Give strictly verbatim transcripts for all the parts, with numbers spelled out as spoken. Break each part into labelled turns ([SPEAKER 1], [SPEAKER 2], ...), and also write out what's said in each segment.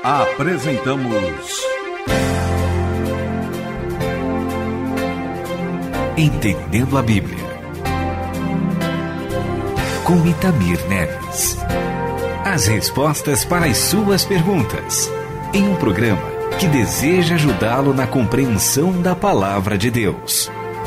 [SPEAKER 1] Apresentamos
[SPEAKER 2] Entendendo a Bíblia, com Itamir Neves. As respostas para as suas perguntas, em um programa que deseja ajudá-lo na compreensão da Palavra de Deus.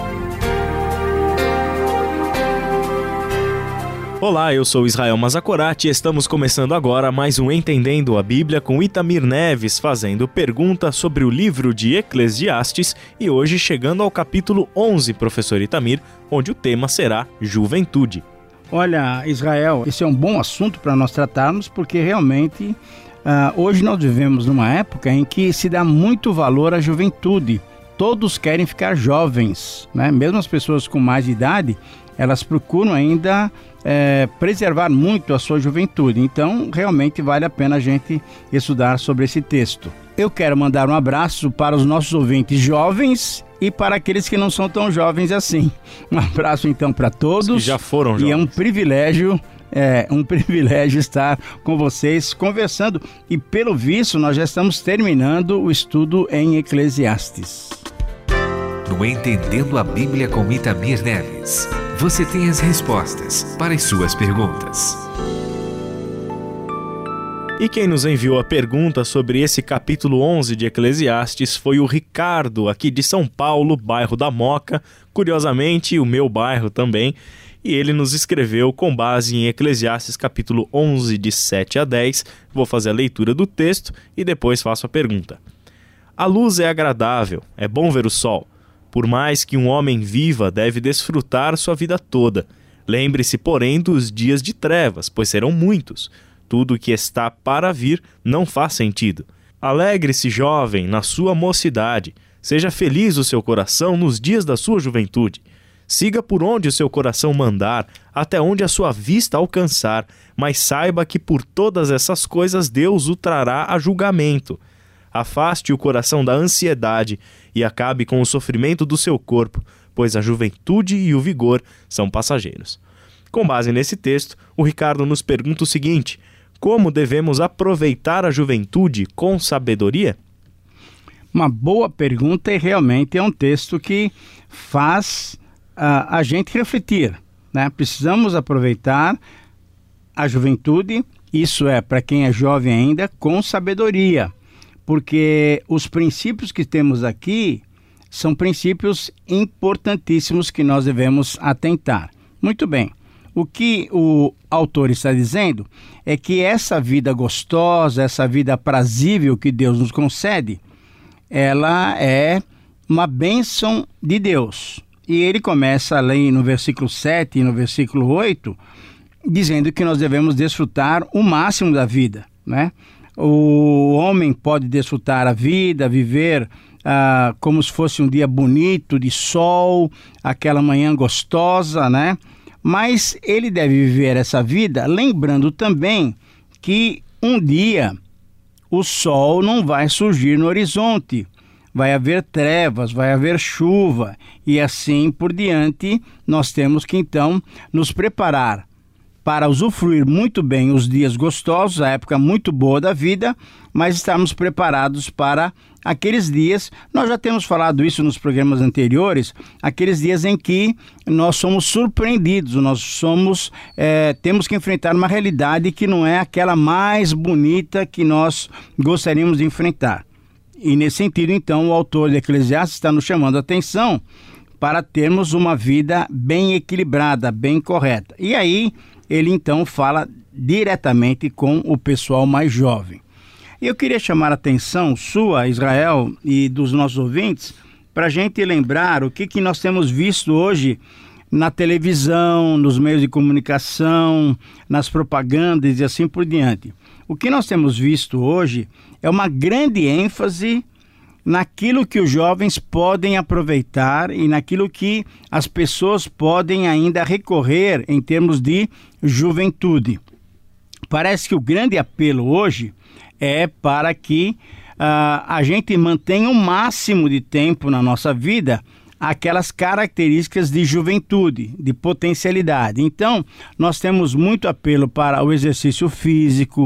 [SPEAKER 3] Olá, eu sou Israel Mazakorati e estamos começando agora mais um Entendendo a Bíblia com Itamir Neves, fazendo perguntas sobre o livro de Eclesiastes e hoje chegando ao capítulo onze, professor Itamir, onde o tema será Juventude.
[SPEAKER 4] Olha, Israel, esse é um bom assunto para nós tratarmos porque realmente uh, hoje nós vivemos numa época em que se dá muito valor à juventude. Todos querem ficar jovens, né? Mesmo as pessoas com mais idade, elas procuram ainda é, preservar muito a sua juventude. Então, realmente vale a pena a gente estudar sobre esse texto. Eu quero mandar um abraço para os nossos ouvintes jovens e para aqueles que não são tão jovens assim. Um abraço, então, para todos.
[SPEAKER 3] Os que já foram jovens.
[SPEAKER 4] E é um privilégio, é um privilégio estar com vocês conversando. E, pelo visto, nós já estamos terminando o estudo em Eclesiastes.
[SPEAKER 2] No Entendendo a Bíblia com Itamir Neves, você tem as respostas para as suas perguntas.
[SPEAKER 3] E quem nos enviou a pergunta sobre esse capítulo onze de Eclesiastes foi o Ricardo, aqui de São Paulo, bairro da Moca, curiosamente o meu bairro também, e ele nos escreveu com base em Eclesiastes capítulo onze, de sete a dez. Vou fazer a leitura do texto e depois faço a pergunta. A luz é agradável, é bom ver o sol. Por mais que um homem viva, deve desfrutar sua vida toda. Lembre-se, porém, dos dias de trevas, pois serão muitos. Tudo que está para vir não faz sentido. Alegre-se, jovem, na sua mocidade. Seja feliz o seu coração nos dias da sua juventude. Siga por onde o seu coração mandar, até onde a sua vista alcançar, mas saiba que por todas essas coisas Deus o trará a julgamento. Afaste o coração da ansiedade e acabe com o sofrimento do seu corpo, pois a juventude e o vigor são passageiros. Com base nesse texto, o Ricardo nos pergunta o seguinte: como devemos aproveitar a juventude com sabedoria?
[SPEAKER 4] Uma boa pergunta e realmente é um texto que faz uh, a gente refletir, né? Precisamos aproveitar a juventude, isso é, para quem é jovem ainda, com sabedoria. Porque os princípios que temos aqui são princípios importantíssimos que nós devemos atentar. Muito bem, o que o autor está dizendo é que essa vida gostosa, essa vida aprazível que Deus nos concede, ela é uma bênção de Deus. E ele começa ali no versículo sete e no versículo oito, dizendo que nós devemos desfrutar o máximo da vida, né? O homem pode desfrutar a vida, viver ah, como se fosse um dia bonito, de sol, aquela manhã gostosa, né? Mas ele deve viver essa vida lembrando também que um dia o sol não vai surgir no horizonte. Vai haver trevas, vai haver chuva e assim por diante. Nós temos que então nos preparar para usufruir muito bem os dias gostosos, a época muito boa da vida, mas estarmos preparados para aqueles dias, nós já temos falado isso nos programas anteriores, aqueles dias em que nós somos surpreendidos, nós somos, é, temos que enfrentar uma realidade que não é aquela mais bonita que nós gostaríamos de enfrentar. E nesse sentido, então, o autor de Eclesiastes está nos chamando a atenção para termos uma vida bem equilibrada, bem correta. E aí, ele então fala diretamente com o pessoal mais jovem. Eu queria chamar a atenção sua, Israel, e dos nossos ouvintes, para a gente lembrar o que, que nós temos visto hoje na televisão, nos meios de comunicação, nas propagandas e assim por diante. O que nós temos visto hoje é uma grande ênfase naquilo que os jovens podem aproveitar e naquilo que as pessoas podem ainda recorrer em termos de juventude. Parece que o grande apelo hoje é para que uh, a gente mantenha o máximo de tempo na nossa vida aquelas características de juventude, de potencialidade. Então, nós temos muito apelo para o exercício físico,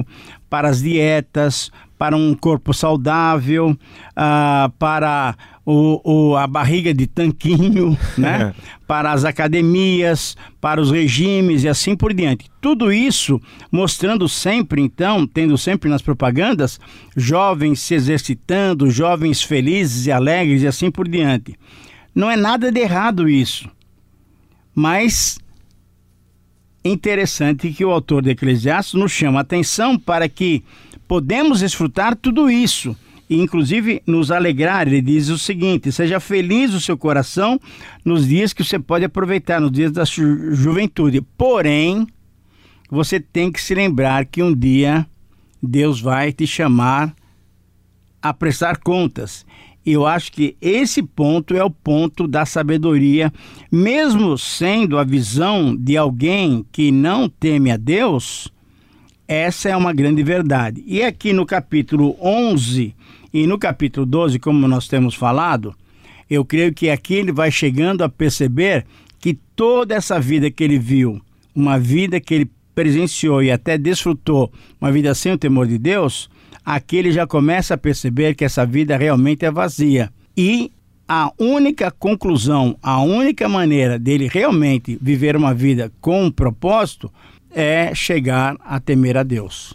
[SPEAKER 4] para as dietas, para um corpo saudável, uh, para o, o, a barriga de tanquinho, né? Para as academias, para os regimes e assim por diante. Tudo isso mostrando sempre, então, tendo sempre nas propagandas, jovens se exercitando, jovens felizes e alegres e assim por diante. Não é nada de errado isso, mas interessante que o autor de Eclesiastes nos chama a atenção para que podemos desfrutar tudo isso e inclusive nos alegrar. Ele diz o seguinte: seja feliz o seu coração nos dias que você pode aproveitar, nos dias da ju- juventude. Porém, você tem que se lembrar que um dia Deus vai te chamar a prestar contas. Eu acho que esse ponto é o ponto da sabedoria, mesmo sendo a visão de alguém que não teme a Deus. Essa é uma grande verdade. E aqui no capítulo onze e no capítulo doze, como nós temos falado, eu creio que aqui ele vai chegando a perceber que toda essa vida que ele viu, uma vida que ele presenciou e até desfrutou, uma vida sem o temor de Deus, aqui ele já começa a perceber que essa vida realmente é vazia. E a única conclusão, a única maneira dele realmente viver uma vida com um propósito é chegar a temer a Deus.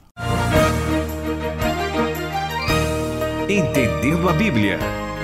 [SPEAKER 2] Entendendo a Bíblia.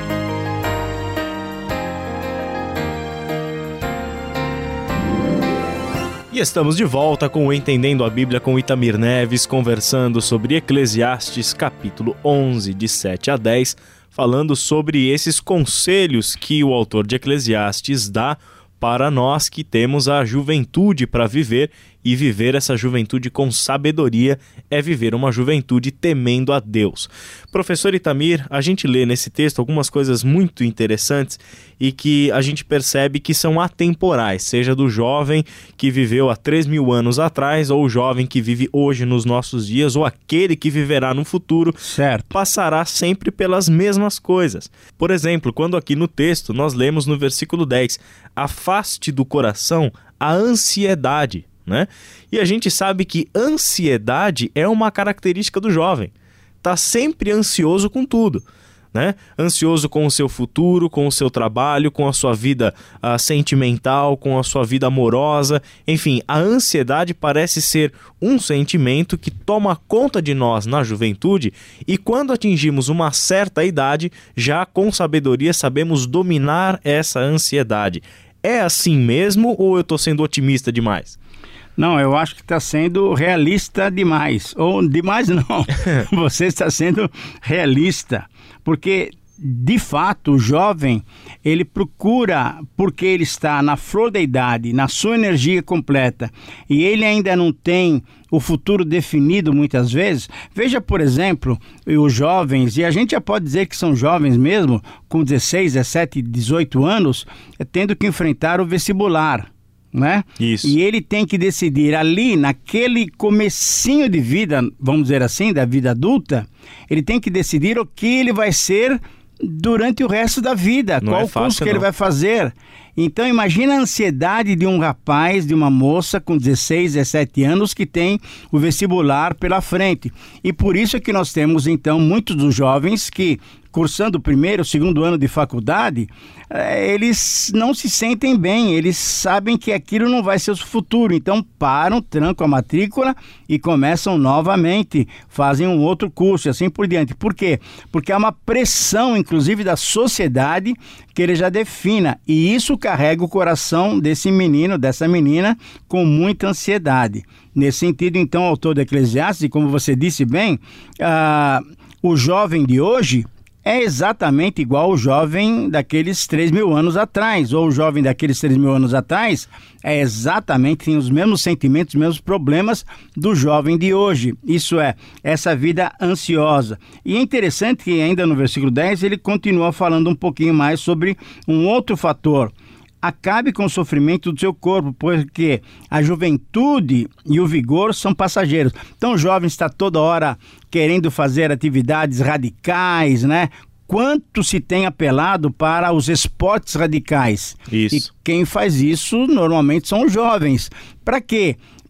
[SPEAKER 3] E estamos de volta com o Entendendo a Bíblia com Itamir Neves, conversando sobre Eclesiastes capítulo onze, de sete a dez, falando sobre esses conselhos que o autor de Eclesiastes dá para nós que temos a juventude para viver, e viver essa juventude com sabedoria é viver uma juventude temendo a Deus. Professor Itamir, a gente lê nesse texto algumas coisas muito interessantes e que a gente percebe que são atemporais, seja do jovem que viveu há três mil anos atrás, ou o jovem que vive hoje nos nossos dias, ou aquele que viverá no futuro,
[SPEAKER 4] certo,
[SPEAKER 3] passará sempre pelas mesmas coisas. Por exemplo, quando aqui no texto nós lemos no versículo dez, afaste do coração a ansiedade, né? E a gente sabe que ansiedade é uma característica do jovem. Está sempre ansioso com tudo, né? Ansioso com o seu futuro, com o seu trabalho, com a sua vida uh, sentimental, com a sua vida amorosa. Enfim, a ansiedade parece ser um sentimento que toma conta de nós na juventude, e quando atingimos uma certa idade, já com sabedoria sabemos dominar essa ansiedade. É assim mesmo, ou eu estou sendo otimista demais?
[SPEAKER 4] Não, eu acho que está sendo realista demais. Ou demais não, você está sendo realista. Porque, de fato, o jovem, ele procura, porque ele está na flor da idade, na sua energia completa, e ele ainda não tem o futuro definido muitas vezes. Veja, por exemplo, os jovens, e a gente já pode dizer que são jovens mesmo, com dezesseis, dezessete, dezoito anos, tendo que enfrentar o vestibular, né?
[SPEAKER 3] Isso.
[SPEAKER 4] E ele tem que decidir ali, naquele comecinho de vida, vamos dizer assim, da vida adulta, ele tem que decidir o que ele vai ser durante o resto da vida,
[SPEAKER 3] não
[SPEAKER 4] qual
[SPEAKER 3] é
[SPEAKER 4] o curso
[SPEAKER 3] fácil,
[SPEAKER 4] que
[SPEAKER 3] não.
[SPEAKER 4] ele vai fazer. Então imagina a ansiedade de um rapaz, de uma moça com dezesseis, dezessete anos que tem o vestibular pela frente. E por isso é que nós temos então muitos dos jovens que, cursando o primeiro, segundo ano de faculdade, eh, eles não se sentem bem, eles sabem que aquilo não vai ser o futuro, então param, trancam a matrícula e começam novamente, fazem um outro curso e assim por diante. Por quê? Porque há uma pressão, inclusive da sociedade, que ele já defina, e isso carrega o coração desse menino, dessa menina, com muita ansiedade. Nesse sentido, então, o autor do Eclesiastes, como você disse bem, ah, o jovem de hoje é exatamente igual ao jovem daqueles três mil anos atrás, ou o jovem daqueles três mil anos atrás é exatamente, tem os mesmos sentimentos, os mesmos problemas do jovem de hoje. Isso é, essa vida ansiosa. E é interessante que ainda no versículo dez ele continua falando um pouquinho mais sobre um outro fator. Acabe com o sofrimento do seu corpo, porque a juventude e o vigor são passageiros. Então o jovem está toda hora querendo fazer atividades radicais, né? Quanto se tem apelado para os esportes radicais.
[SPEAKER 3] Isso.
[SPEAKER 4] E quem faz isso normalmente são os jovens. Para quê?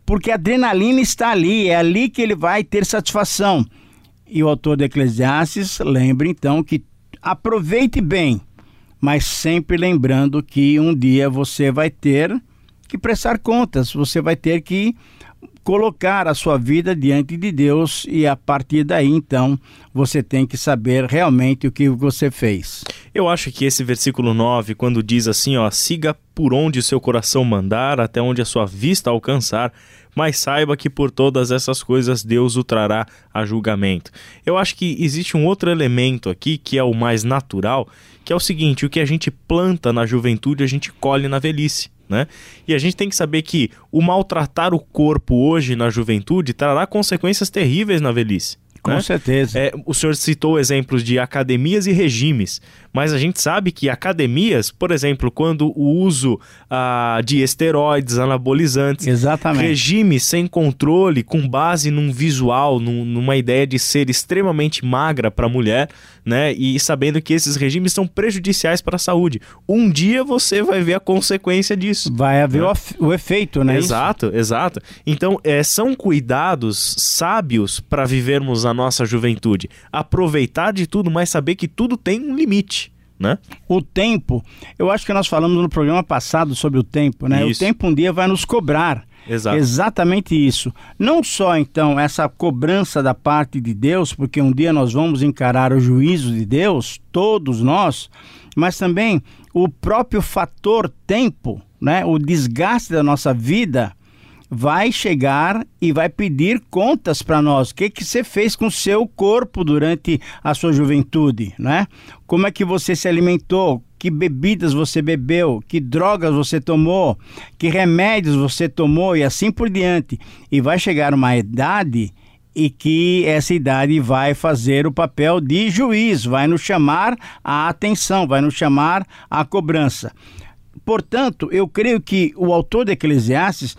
[SPEAKER 4] porque a adrenalina está ali, é ali que ele vai ter satisfação. E o autor de Eclesiastes lembra então que aproveite bem, mas sempre lembrando que um dia você vai ter que prestar contas, você vai ter que colocar a sua vida diante de Deus e a partir daí, então, você tem que saber realmente o que você fez.
[SPEAKER 3] Eu acho que esse versículo nove, quando diz assim, ó, siga por onde o seu coração mandar, até onde a sua vista alcançar, mas saiba que por todas essas coisas Deus o trará a julgamento. Eu acho que existe um outro elemento aqui que é o mais natural, que é o seguinte, o que a gente planta na juventude, a gente colhe na velhice. Né? E a gente tem que saber que o maltratar o corpo hoje na juventude trará consequências terríveis na velhice.
[SPEAKER 4] Com
[SPEAKER 3] né?
[SPEAKER 4] certeza.
[SPEAKER 3] É, o senhor citou exemplos de academias e regimes, mas a gente sabe que academias, por exemplo, quando o uso ah, de esteroides, anabolizantes,
[SPEAKER 4] Exatamente.
[SPEAKER 3] regimes sem controle, com base num visual, num, numa ideia de ser extremamente magra para a mulher, né? E sabendo que esses regimes são prejudiciais para a saúde. Um dia você vai ver a consequência disso.
[SPEAKER 4] Vai haver
[SPEAKER 3] né?
[SPEAKER 4] o, o efeito, né?
[SPEAKER 3] Exato, isso? exato. Então, é, são cuidados sábios para vivermos a nossa juventude. Aproveitar de tudo, mas saber que tudo tem um limite, né?
[SPEAKER 4] O tempo, eu acho que nós falamos no programa passado sobre o tempo, né?
[SPEAKER 3] Isso.
[SPEAKER 4] O tempo um dia vai nos cobrar.
[SPEAKER 3] Exato.
[SPEAKER 4] Exatamente isso. Não só, então, essa cobrança da parte de Deus, porque um dia nós vamos encarar o juízo de Deus, todos nós, mas também o próprio fator tempo, né? O desgaste da nossa vida vai chegar e vai pedir contas para nós. O que, que você fez com o seu corpo durante a sua juventude, né? Como é que você se alimentou? Que bebidas você bebeu? Que drogas você tomou? Que remédios você tomou? E assim por diante. E vai chegar uma idade e que essa idade vai fazer o papel de juiz, vai nos chamar a atenção, vai nos chamar a cobrança. Portanto, eu creio que o autor de Eclesiastes,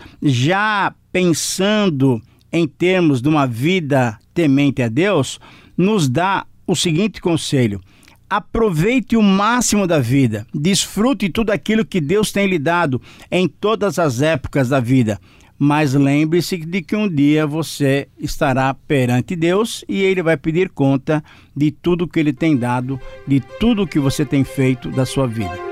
[SPEAKER 4] já pensando em termos de uma vida temente a Deus, nos dá o seguinte conselho: aproveite o máximo da vida, desfrute tudo aquilo que Deus tem lhe dado em todas as épocas da vida, mas lembre-se de que um dia você estará perante Deus e Ele vai pedir conta de tudo que Ele tem dado, de tudo que você tem feito da sua vida.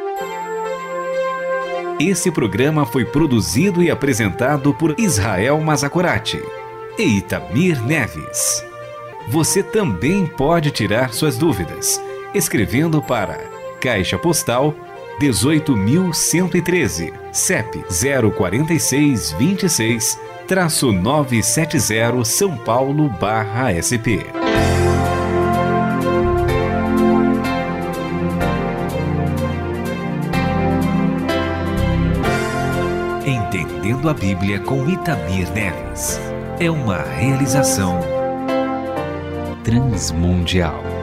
[SPEAKER 2] Esse programa foi produzido e apresentado por Israel Mazakorati e Itamir Neves. Você também pode tirar suas dúvidas escrevendo para Caixa Postal dezoito mil cento e treze, C E P zero quatro seis dois seis, nove sete zero, São Paulo, barra S P. Entendendo a Bíblia com Itamir Neves. É uma realização Transmundial.